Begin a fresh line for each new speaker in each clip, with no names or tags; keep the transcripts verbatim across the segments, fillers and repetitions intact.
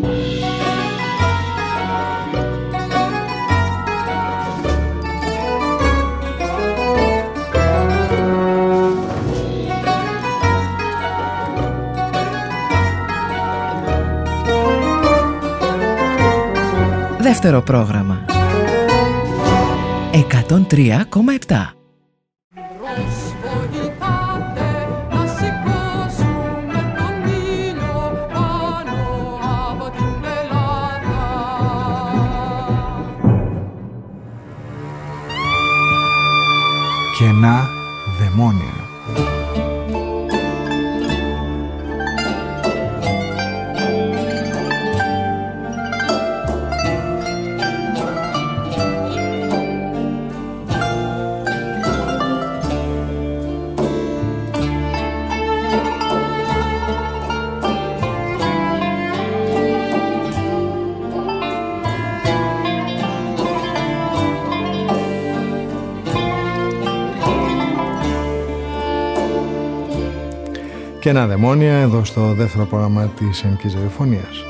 Δεύτερο πρόγραμμα εκατόν τρία κόμμα επτά.
Κενά δαιμόνια. Κενά δαιμόνια εδώ στο δεύτερο πρόγραμμα της Ελληνικής Ραδιοφωνίας.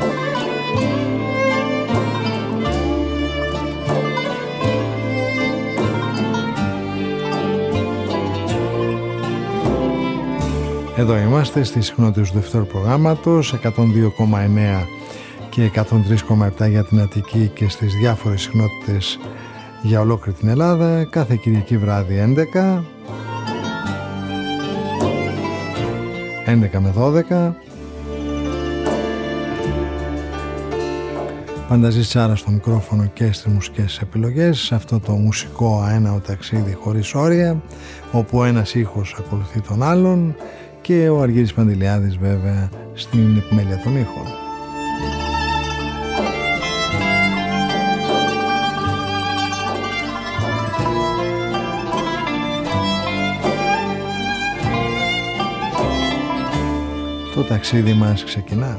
Εδώ είμαστε στις συχνότητες του δεύτερου προγράμματος, εκατόν δύο κόμμα εννέα και εκατόν τρία κόμμα επτά για την Αττική και στις διάφορες συχνότητες για ολόκληρη την Ελλάδα, κάθε Κυριακή βράδυ έντεκα. έντεκα με δώδεκα. Πανταζής Τσάρα στο μικρόφωνο και στις μουσικές επιλογές, σε αυτό το μουσικό αέναο ταξίδι χωρίς όρια, όπου ένας ήχος ακολουθεί τον άλλον και ο Αργύρης Παντηλιάδης βέβαια στην επιμέλεια των ήχων. Το ταξίδι μας ξεκινά.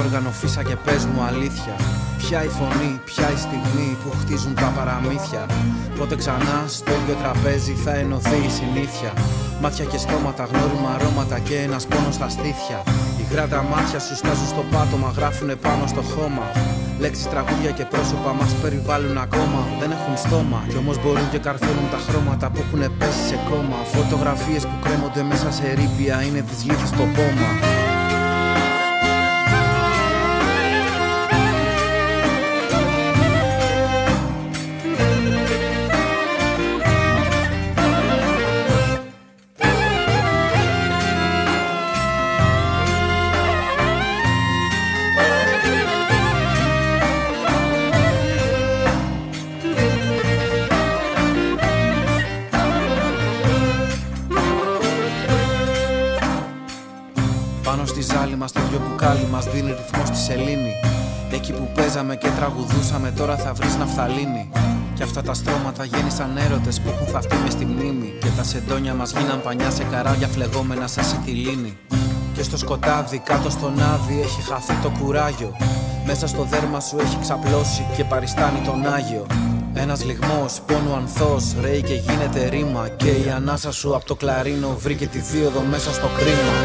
όργανο φύσα και πες μου αλήθεια. Ποια η φωνή, ποια η στιγμή που χτίζουν τα παραμύθια. Πότε ξανά στο ίδιο τραπέζι θα ενωθεί η συνήθεια. Μάτια και στόματα, γνώριμα αρώματα και ένας πόνος στα στήθια. Υγρά τα μάτια σου στάζουν στο πάτωμα, γράφουνε πάνω στο χώμα. Λέξεις, τραγούδια και πρόσωπα μας περιβάλλουν ακόμα. Δεν έχουν στόμα κι όμως μπορούν και καρφώνουν τα χρώματα που έχουν πέσει σε κόμμα. Φωτογραφίες που κρέμονται μέσα σε ρήπια είναι της λύθης το πόμα. Το δυο μπουκάλι μας δίνει ρυθμό στη σελήνη. Εκεί που παίζαμε και τραγουδούσαμε τώρα θα βρεις ναφθαλίνη. Κι αυτά τα στρώματα γέννησαν έρωτες που έχουν θαυτεί μες στη μνήμη. Και τα σεντόνια μας γίναν πανιά σε καράβια φλεγόμενα σαν σιτιλίνη. Και στο σκοτάδι κάτω στον άδει έχει χαθεί το κουράγιο. Μέσα στο δέρμα σου έχει ξαπλώσει και παριστάνει τον Άγιο. Ένας λιγμός πόνου ανθός ρέει και γίνεται ρήμα. Και η ανάσα σου από το κλαρίνο βρήκε τη δίωδο μέσα στο κρίμα.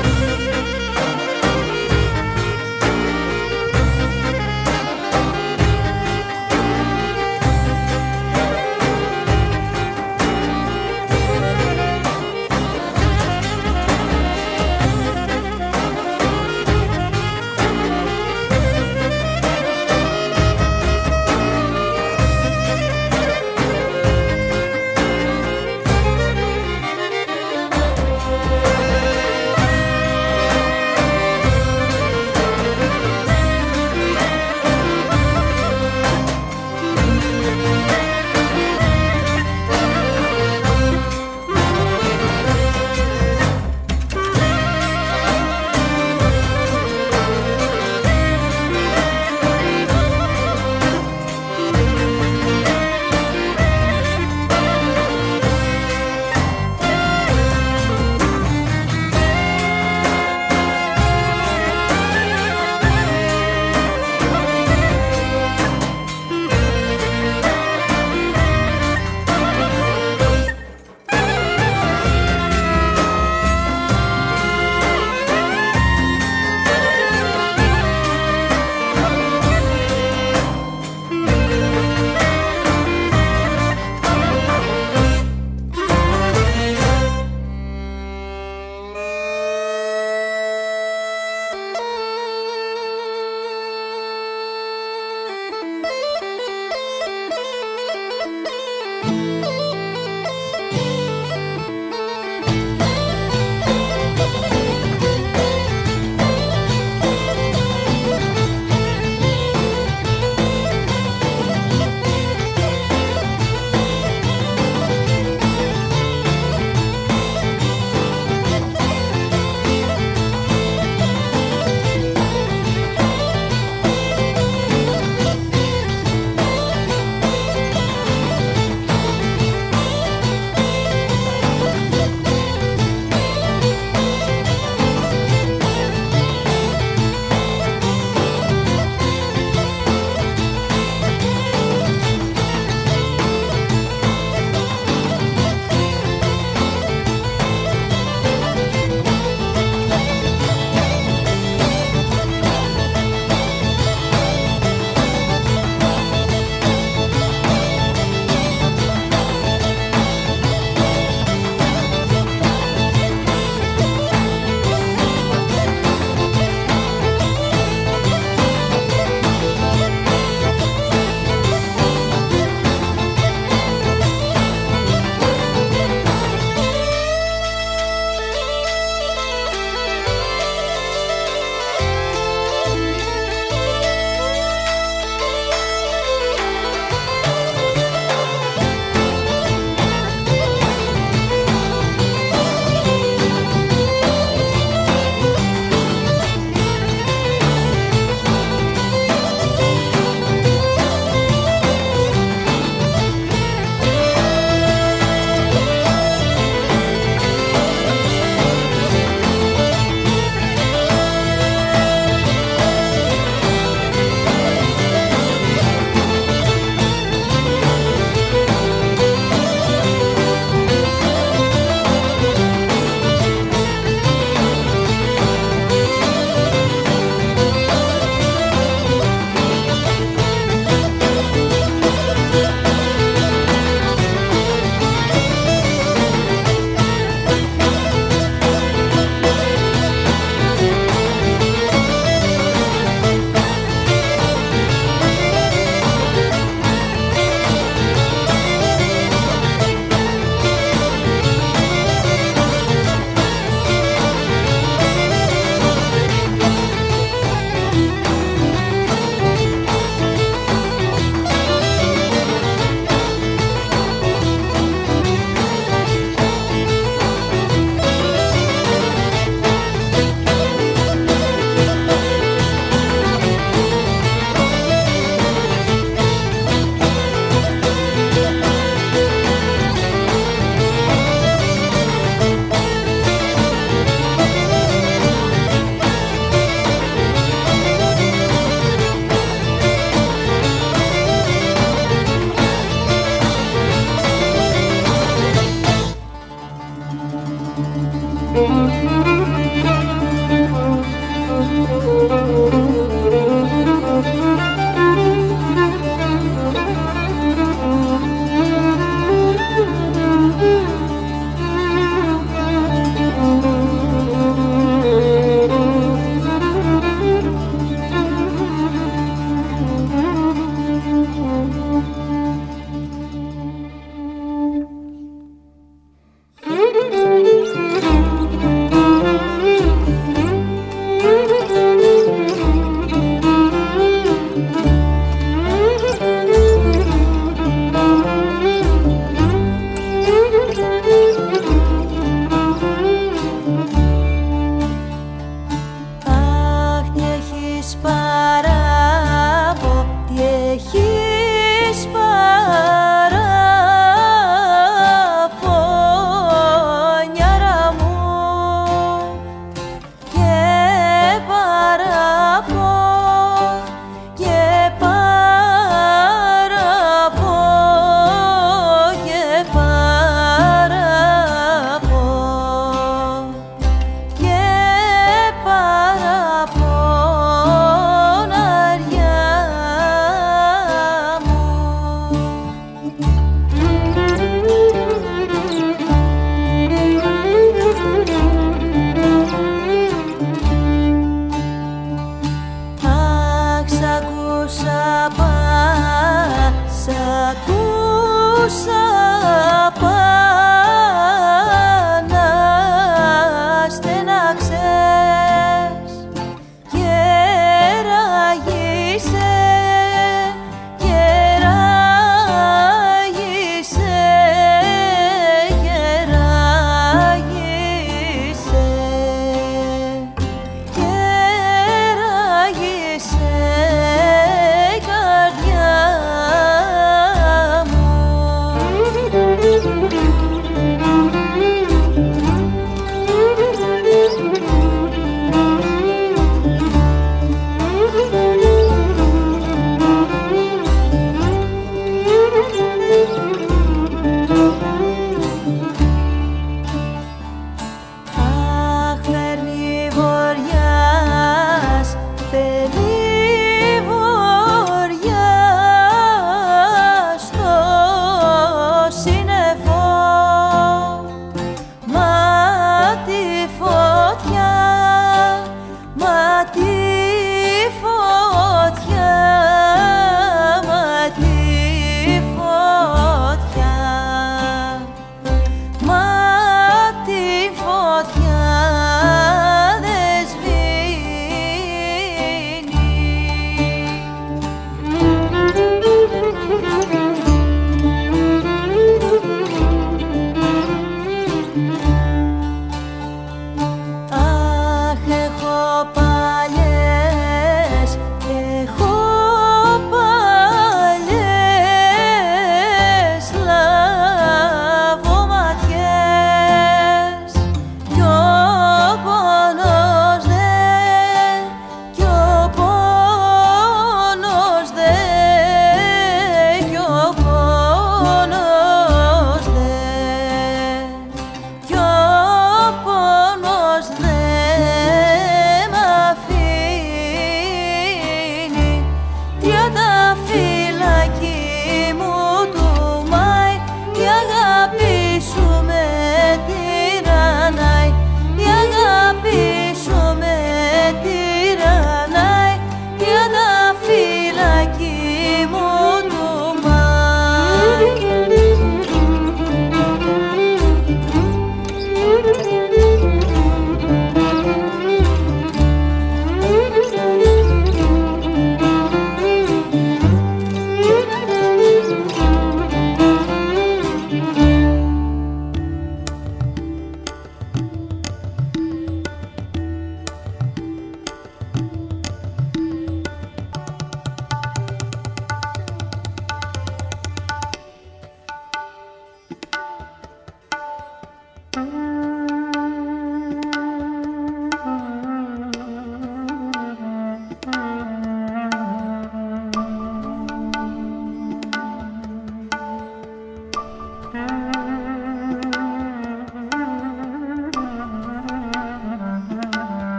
Κεράγισε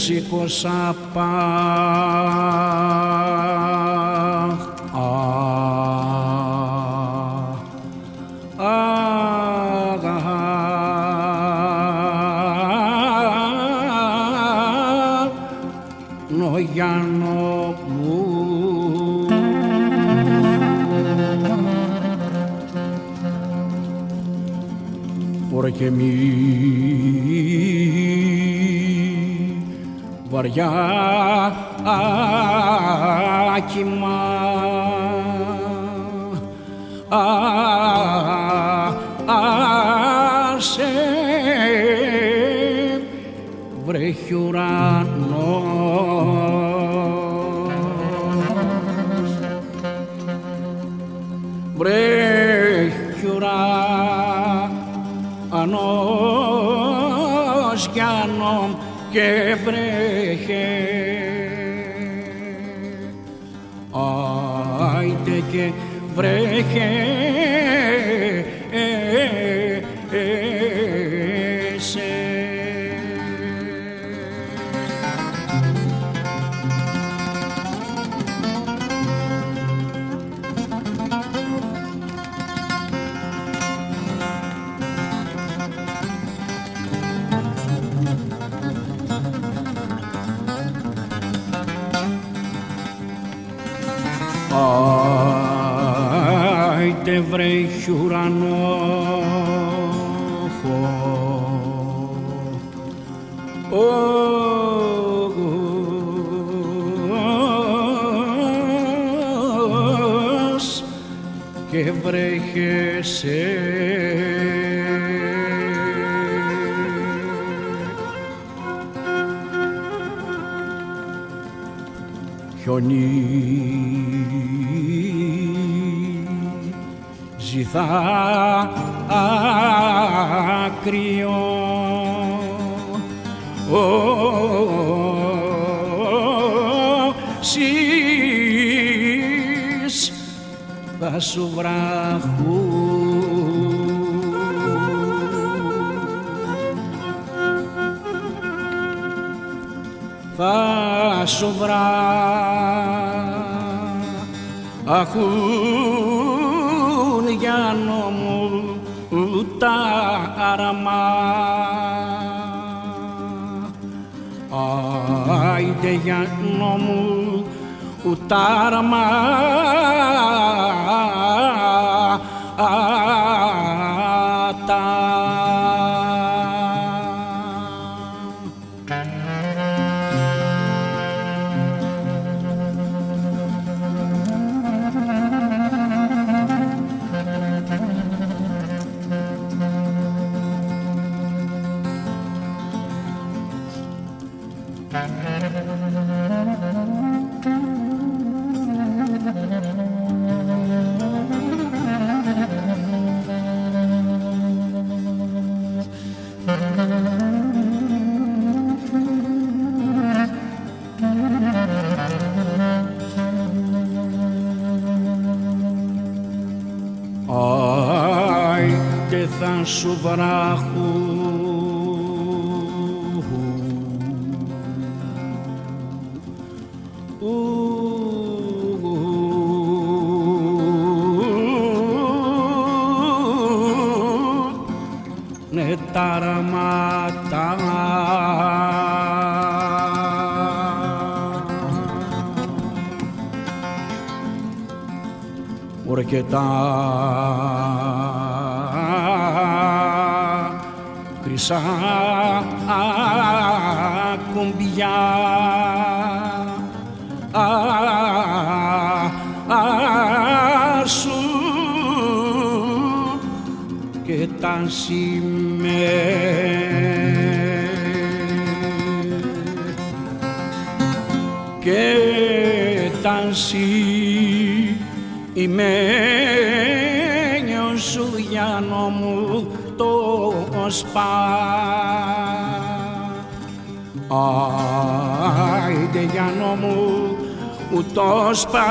σήκωσα πά Νογιάννο μου ώρα και μη βαριά άκυμα άσε βρέχει ουρανός βρέχει ουρανός κι ανώ και βρέχε άιτε και βρέχε άιτε βρέχει ουρανός και βρέχεσαι χιονίζει δάκρυο σεις δάσου βράχου δάσου βράχουν Γιάννο μου τα άραμα άιντε Γιάννο μου ουτάραμα άιντε δάσου βράχου ναι τα αραματά ώρα και τα χρυσά κουμπιά σου και τα και ταημένιο σου Γιάννο μου το σπά άιντε Γιάννο μου το σπά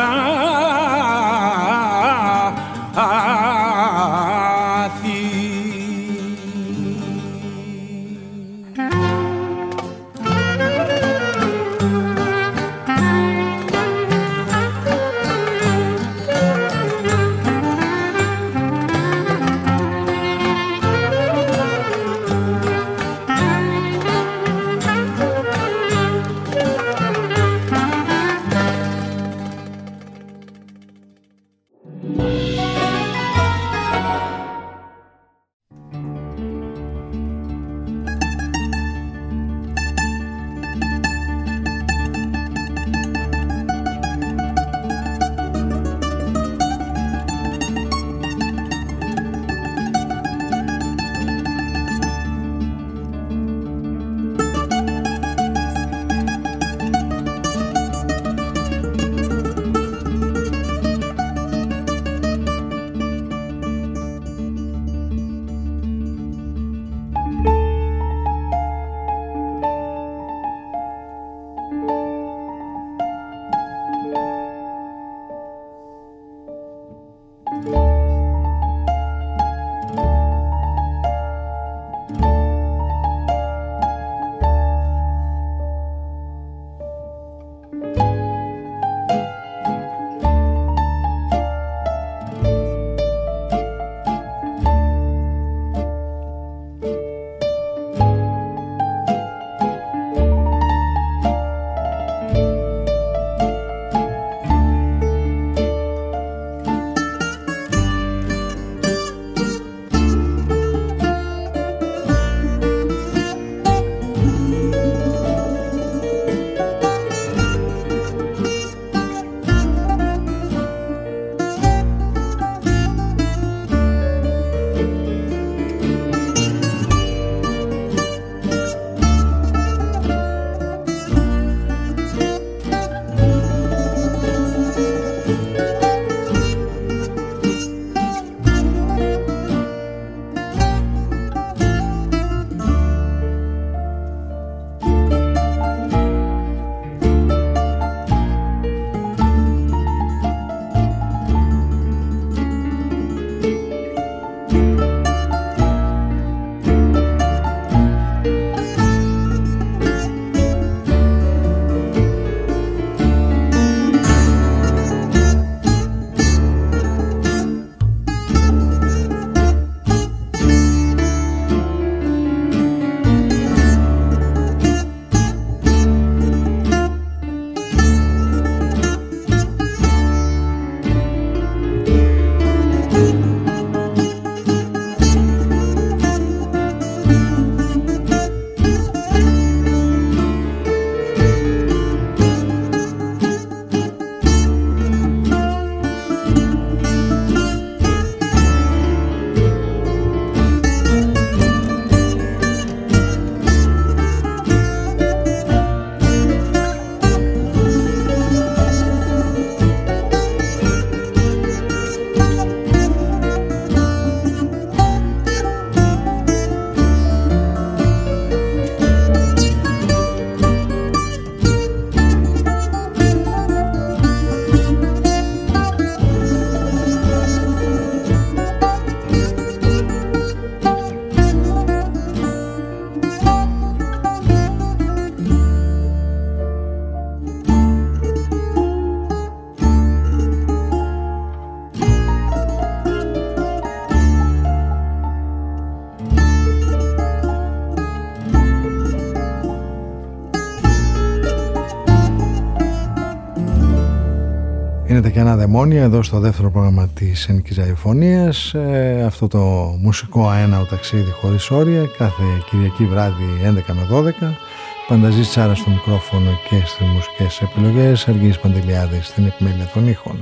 Είναι τα κενά δαιμόνια εδώ στο δεύτερο πρόγραμμα της Ενικής Ραδιοφωνίας. Ε, αυτό το μουσικό αέναο ταξίδι χωρίς όρια, κάθε Κυριακή βράδυ έντεκα με δώδεκα. Πανταζής Τσάρα στο μικρόφωνο και στις μουσικές επιλογές, Αργύρης Παντελιάδης στην επιμέλεια των ήχων.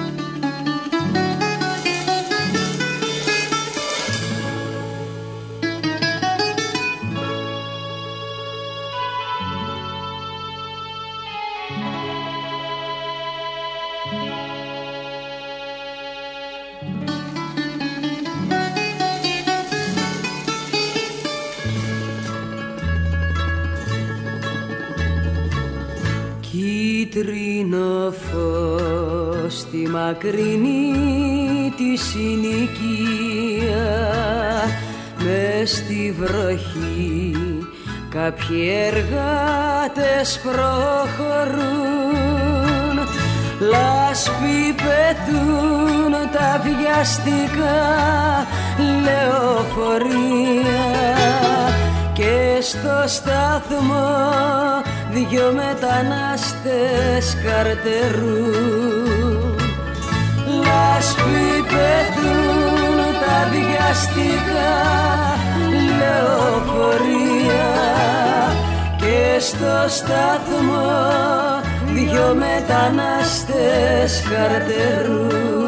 Κίτρινο φως στη μακρινή τη συνοικία, μες στη βροχή κάποιοι εργάτες προχωρούν, λάσπη πετούν τα βιαστικά λεωφορεία και στο σταθμό δυο μετανάστες καρτερούν. Λάσπη πετούν τα βιαστικά λεωφορεία και στο σταθμό δυο μετανάστες καρτερούν.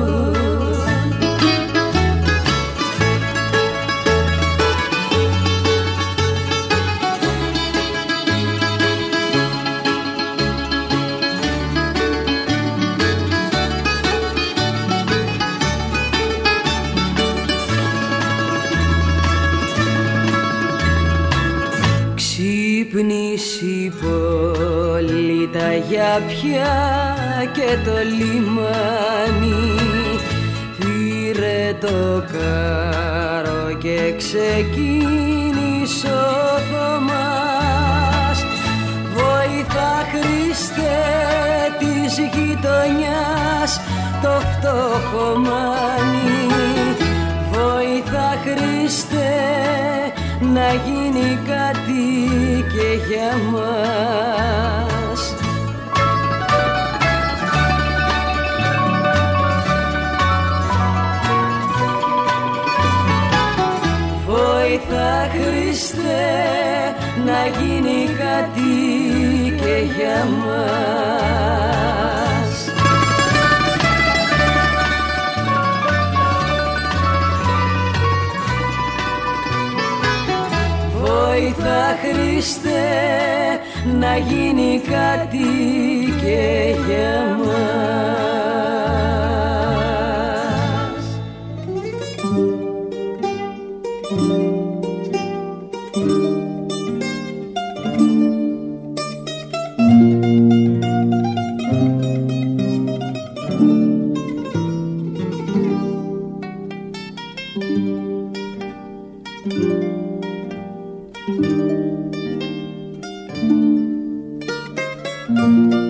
Ξύπνησε η πόλη τα γιάπια και το λιμάνι, πήρε το κάρο και ξεκίνησε ο Θωμάς. Βοήθα Χριστέ της γειτονιάς το φτωχομάνι, βοήθα Χριστέ να γίνει κάτι και για μας. Βοήθα Χριστέ να γίνει κάτι και για μας. Βοήθα Χριστέ να γίνει κάτι και για μας. Thank you.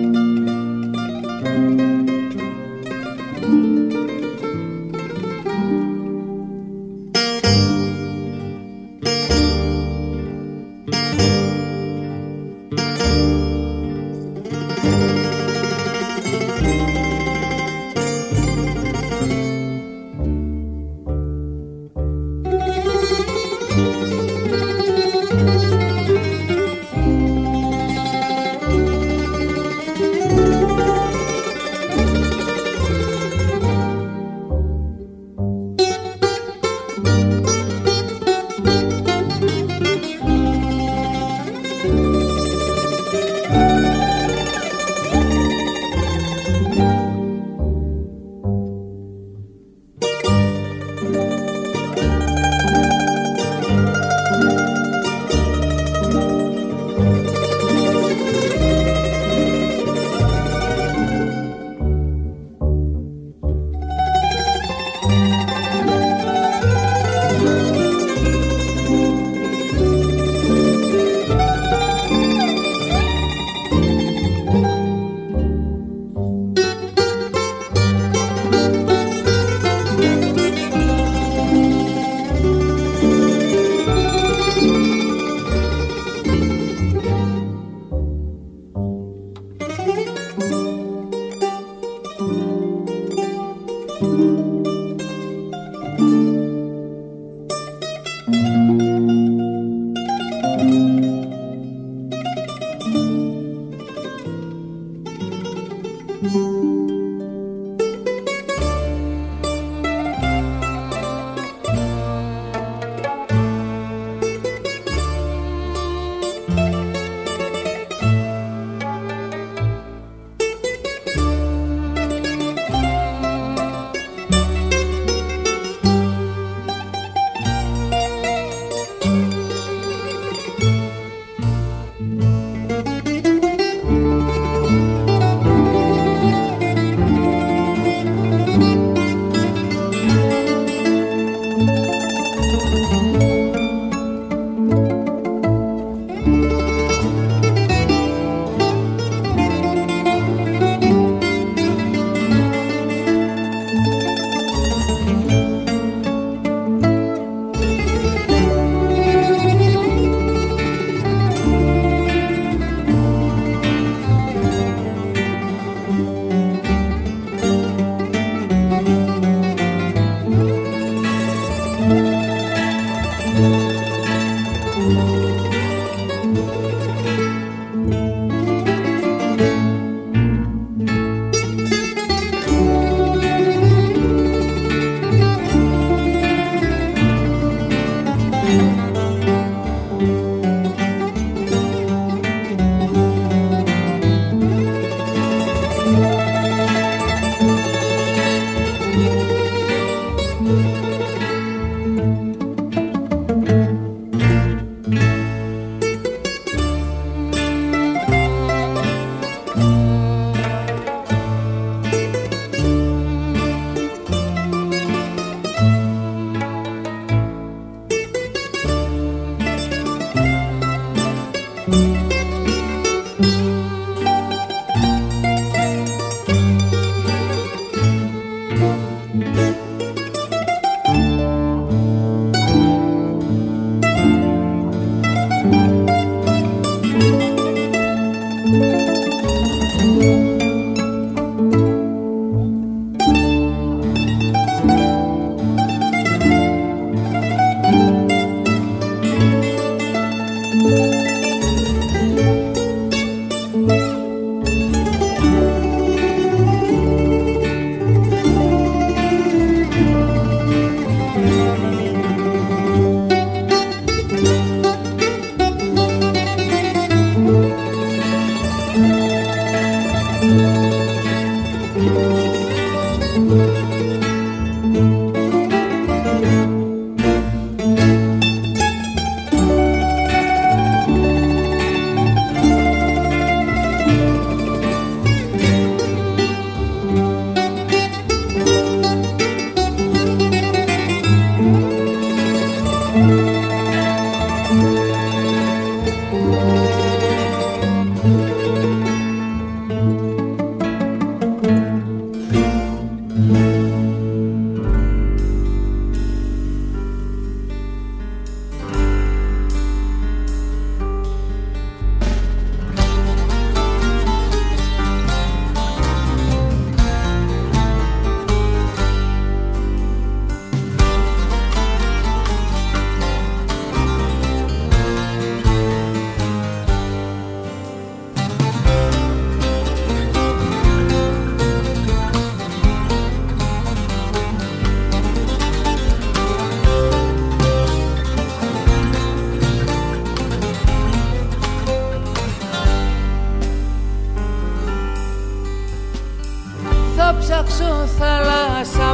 ψάξω θάλασσα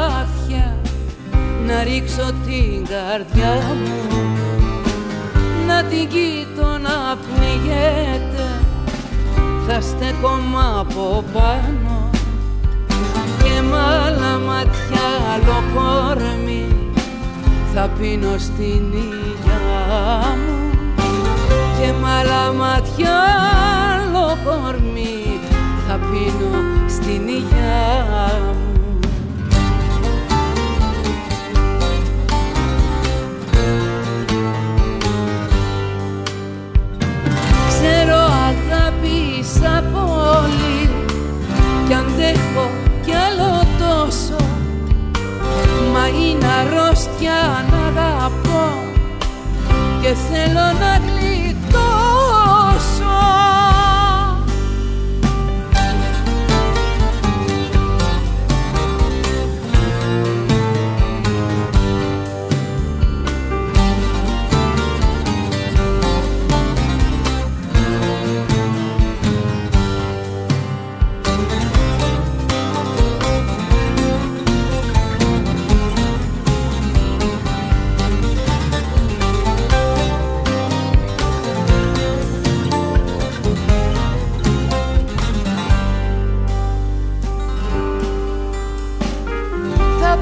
βάθια να ρίξω την καρδιά μου, να την κοιτώ να πνιγέται, θα στέκομαι από πάνω και μ' άλλα μάτια άλλο κόρμι θα πίνω στην υγειά μου και μ' άλλα μάτια άλλο κόρμι θα πίνω στην υγειά μου. Ξέρω αγάπησα πολύ κι αντέχω κι άλλο τόσο, μα είναι αρρώστια να αγαπώ και θέλω να γλιτώσω.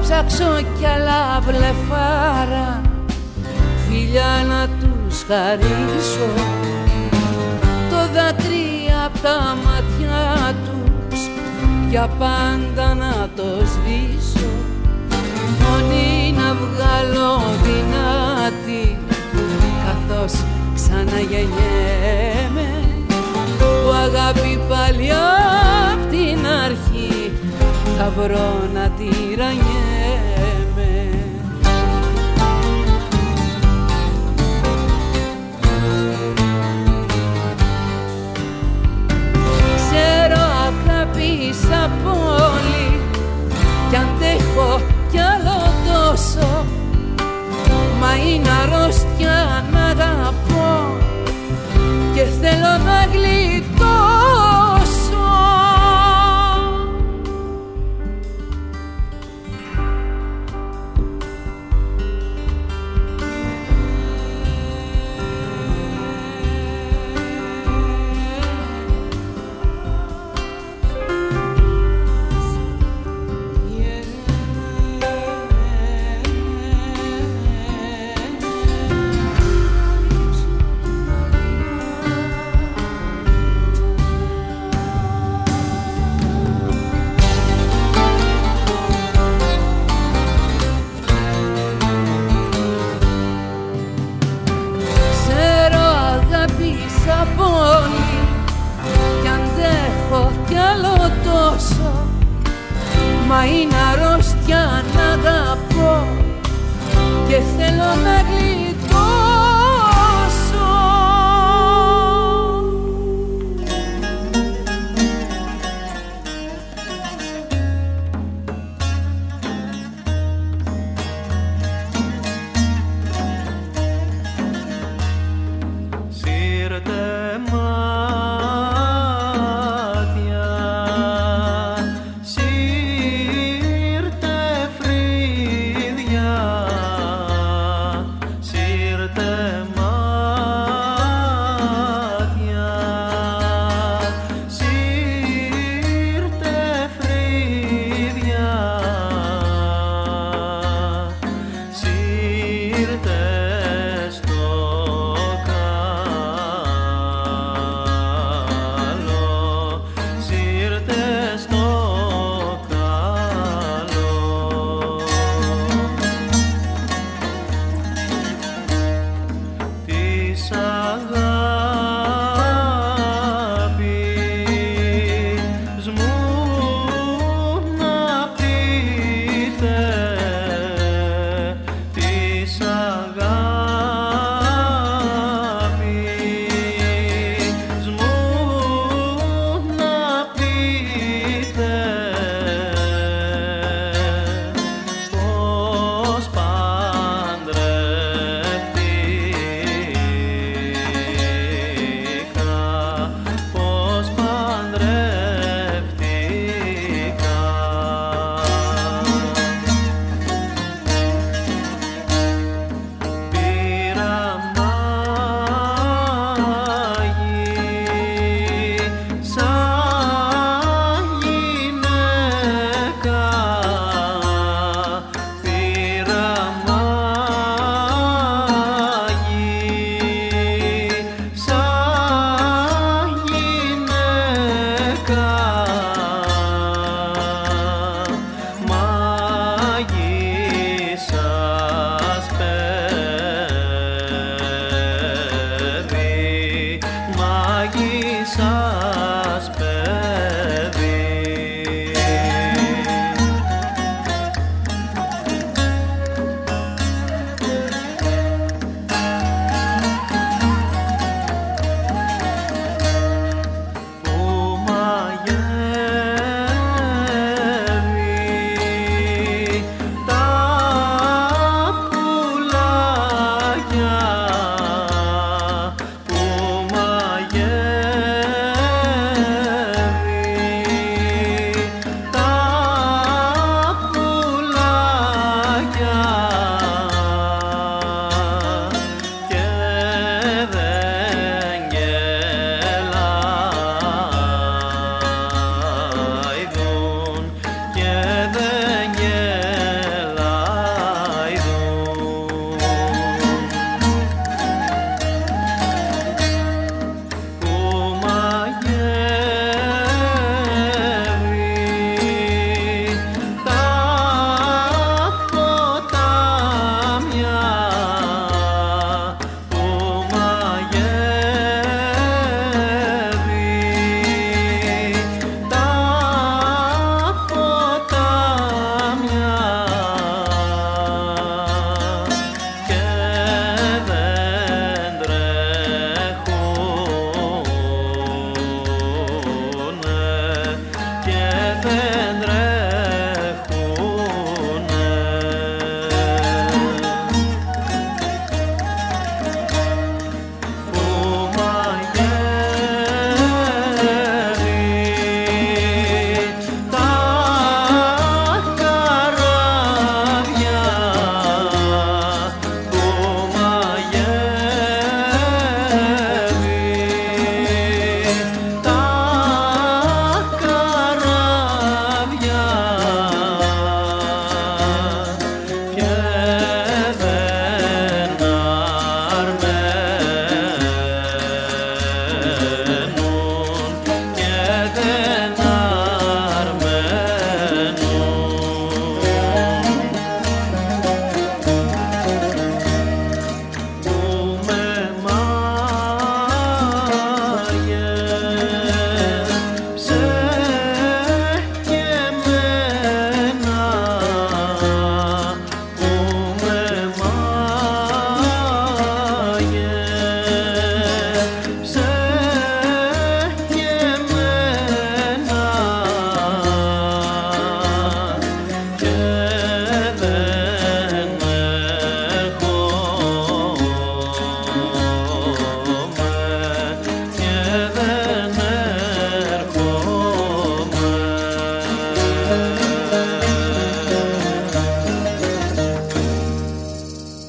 ψάξω κι άλλα βλεφάρα, φιλιά να τους χαρίσω, το δάκρυ απ' τα μάτια τους για πάντα να το σβήσω, φωνή να βγάλω δυνατή καθώς ξαναγεννιέμαι, που αγάπη πάλι απ' την αρχή θα βρω να τυραννιέμαι. Ξέρω αγάπησα πολύ κι αντέχω κι άλλο τόσο, μα είναι αρρώστια να αγαπώ και θέλω να γλιτώσω. Μα είναι αρρώστια να αγαπώ και θέλω να γλιτώσω.
Σύρτε μάτια, σύρτε φρύδια,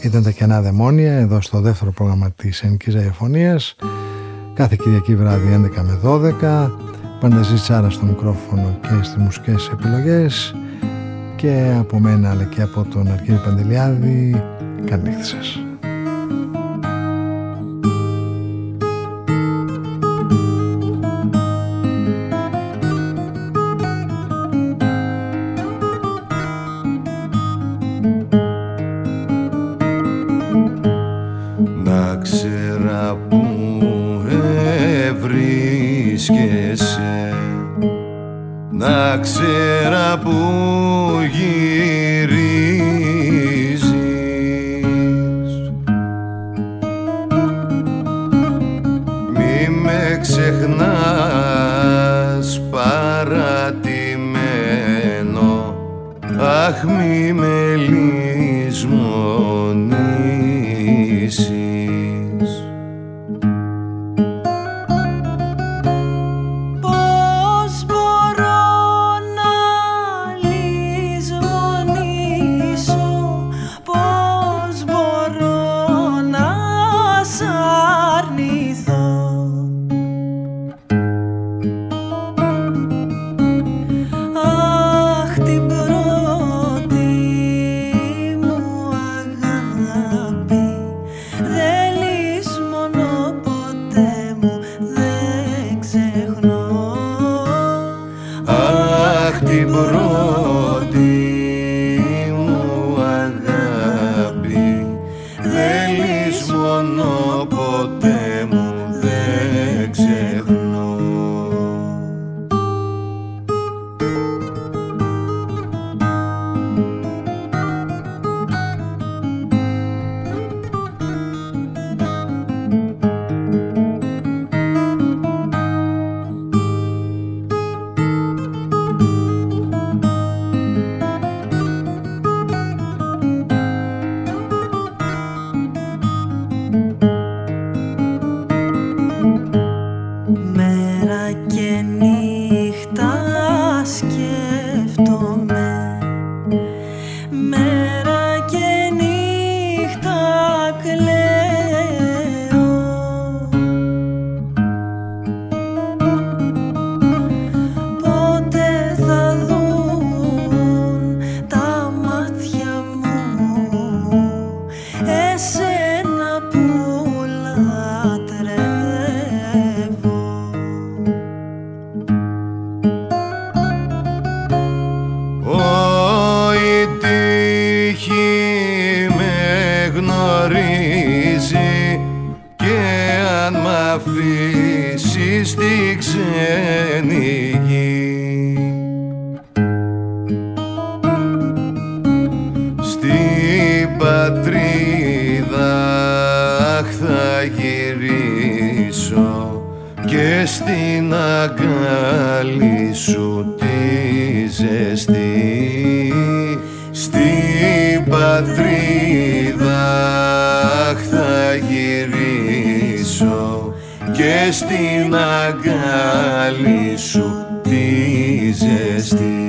Ήταν τα κενά δαιμόνια εδώ στο δεύτερο πρόγραμμα της Ελληνικής Ραδιοφωνίας, κάθε Κυριακή βράδυ έντεκα με δώδεκα. Πανταζή Τσάρα στο μικρόφωνο και στις μουσικές επιλογές, και από μένα αλλά και από τον Αργύρη Παντελιάδη, καλή νύχτα σας.
Να ξέρα που γυρίζεις, μη με ξεχνάς παρατημένο, αχ μη με λησμονήσεις. Και στην αγκάλι σου τη ζεστή.